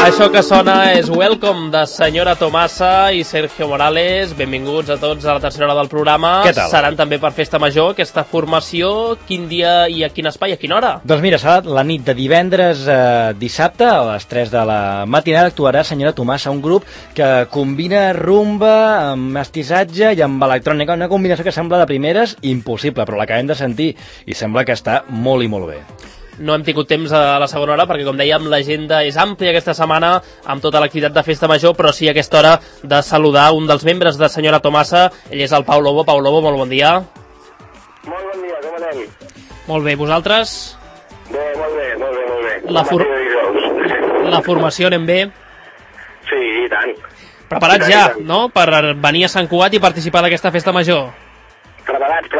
Això que sona és Welcome de Senyora Tomasa i Sergio Morales. Benvinguts a tots a la tercera hora del programa. Què tal? Seran també per Festa Major aquesta formació. Quin dia i a quin espai, a quina hora? Doncs mira, serà la nit de divendres a dissabte, a les 3 de la matinada, actuarà Senyora Tomasa, un grup que combina rumba amb mestissatge i amb electrònica, una combinació que sembla de primeres impossible, però l'acabem de sentir i sembla que està molt i molt bé. No hem tingut temps a la segona hora perquè, com dèiem, l'agenda és àmplia aquesta setmana amb tota l'activitat de Festa Major, però sí a aquesta hora de saludar un dels membres de Senyora Tomasa. Ell és el Pau Lobo. Pau Lobo, molt bon dia. Molt bon dia, com anem? Molt bé, vosaltres? Bé, molt bé, molt bé, molt bé. La formació anem bé? Sí, i tant. Preparats ja, no?, per venir a Sant Cugat i participar d'aquesta Festa Major. Preparats.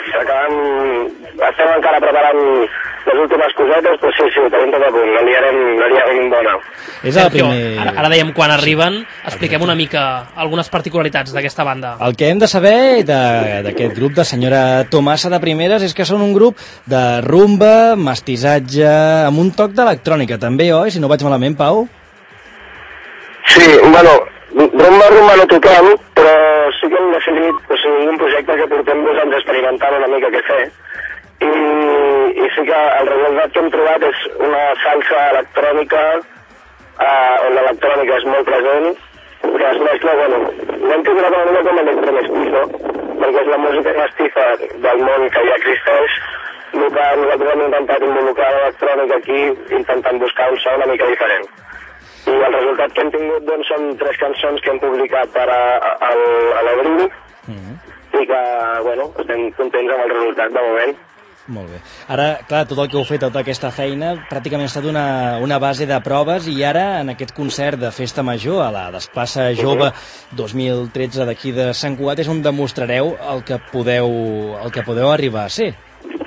Estem encara preparant les últimes cosetes, però sí, tenim tot a punt, no liarem bona. Sergio, ara dèiem quan arriben, expliquem una mica algunes particularitats d'aquesta banda. El que hem de saber d'aquest grup de Senyora Tomasa de primeres és que són un grup de rumba, mestissatge, amb un toc d'electrònica també, oi? Si no vaig malament, Pau? Sí, bueno, rumba no toquem, però sí que hem decidit, un projecte que portem 2 anys experimentant una mica què fer, i sí que el resultat que hem trobat és una salsa electrònica on l'electrònica és molt present, que es mescla, l'hem tingut una mica com electromestizo, perquè és la música mestiza del món que ja existeix, i que nosaltres hem intentat involucrar l'electrònica aquí, intentant buscar un so una mica diferent. I el resultat que hem tingut doncs, són 3 cançons que hem publicat per a l'abril, i que, estem contents amb el resultat de moment. Molt bé. Ara, clar, tot el que heu fet, tota aquesta feina, pràcticament ha estat una base de proves, i ara, en aquest concert de Festa Major, a la Desplaça Jove 2013 d'aquí de Sant Cugat, és on demostrareu el que podeu arribar a ser.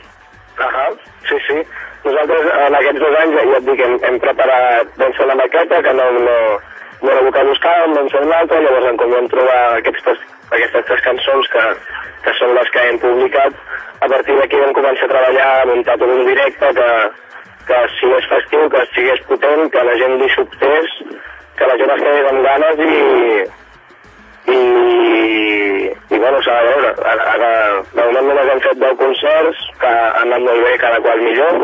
Sí. Nosaltres, en aquests 2 anys, ja et dic, hem preparat, vam fer la maqueta, que no era el que buscàvem, vam fer una altra, llavors en com vam trobar aquestes 3 cançons que són les que hem publicat. A partir d'aquí vam començar a treballar, a muntar tot un directe que sigués festiu, que sigués potent, que la gent li sobtés, que la gent es quedés amb ganes i s'ha de veure. Ara, de moment només hem fet 10 concerts, que han anat molt bé, cada qual millor,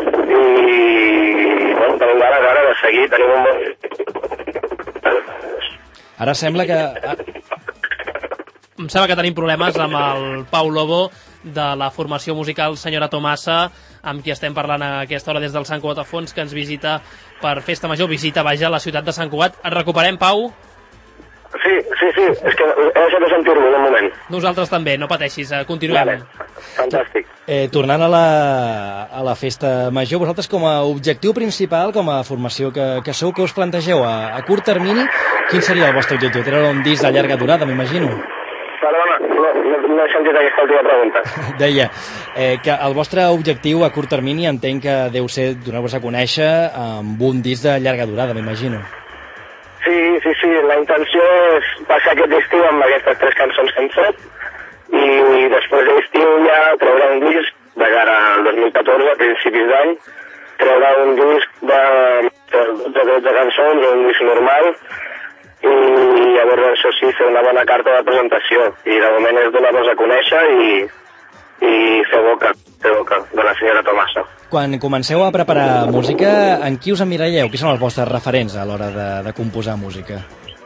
i tenim ganes ara de seguir, tenim un bon... Ara sembla que... Em sembla que tenim problemes amb el Pau Lobo de la formació musical Senyora Tomasa, amb qui estem parlant a aquesta hora des del Sant Cugat a Fons, que ens visita per Festa Major, visita, vaja, a la ciutat de Sant Cugat. Et recuperem, Pau? Sí, és que he deixat de sentir-lo un moment. Nosaltres també, no pateixis, continuem. Vale. Fantàstic. Tornant a la Festa Major, vosaltres com a objectiu principal, com a formació que sou, que us plantegeu a curt termini, quin seria el vostre objectiu? Treure un disc de llarga durada, m'imagino? Perdona, no he sentit aquesta última pregunta. Deia que el vostre objectiu a curt termini entenc que deu ser donar-vos a conèixer amb un disc de llarga durada, m'imagino. Sí, la intenció és passar aquest estiu amb aquestes 3 cançons que hem fet, i després de l'estiu ja treure un disc de cara al 2014, a principis d'any, treure un disc de 12 cançons o un disc normal, i llavors això sí, fer una bona carta de presentació, i de moment és donar-nos a conèixer i fer boca de la Senyora Tomasa. Quan comenceu a preparar música, en qui us emmiralleu? Qui són els vostres referents a l'hora de composar música?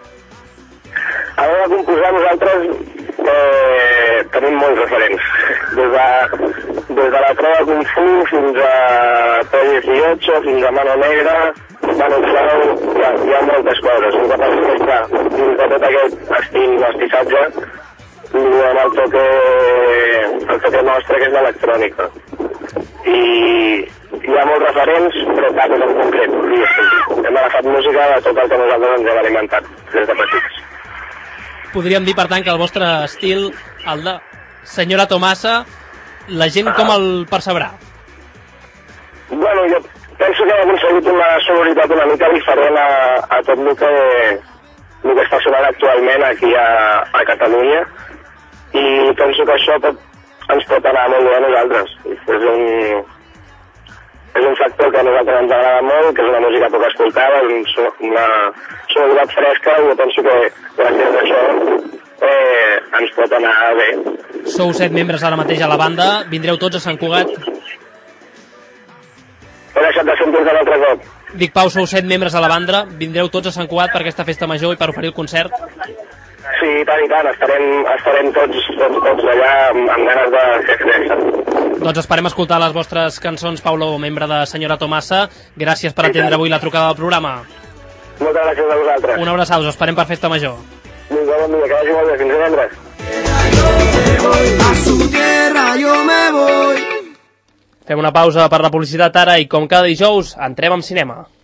A l'hora de composar nosaltres tenim molts referents, des de la Trova Kung Fu fins a Toy 18, fins a Mano Negra, Mano Clau, hi ha moltes coses. Un cop dins de tot aquest estil mestissatge, el toque nostre, que és l'electrònica. I hi ha molts referents, però cap en concret. Hem agafat música de tot el que nosaltres ens hem alimentat des de petits. Podríem dir, per tant, que el vostre estil, el de Senyora Tomasa, la gent com el percebrà? Bueno, jo penso que hem aconseguit una sonoritat una mica diferent a tot el que està sonant actualment aquí a Catalunya, i penso que això ens pot anar molt bé a nosaltres. és un factor que a nosaltres ens agrada molt, que és una música poc escoltada, una sonoritat fresca, i jo penso que gràcies a això ens pot anar bé. Sou 7 membres ara mateix a la banda, vindreu tots a Sant Cugat? He deixat de sentir-te un altre cop. Dic, Pau, sou 7 membres a la banda, vindreu tots a Sant Cugat per aquesta festa major i per oferir el concert? Sí, i tant, estarem tots allà amb ganes de fer festa. Doncs esperem escoltar les vostres cançons, Pau Lobo, membre de Senyora Tomasa. Gràcies per atendre avui la trucada del programa. Moltes gràcies a vosaltres. Una abraçada, us esperem per festa major. Vinga, bon dia, que vagi molt bé, fins divendres. A su tierra yo me voy. Fem una pausa per la publicitat ara i com cada dijous entrem en cinema.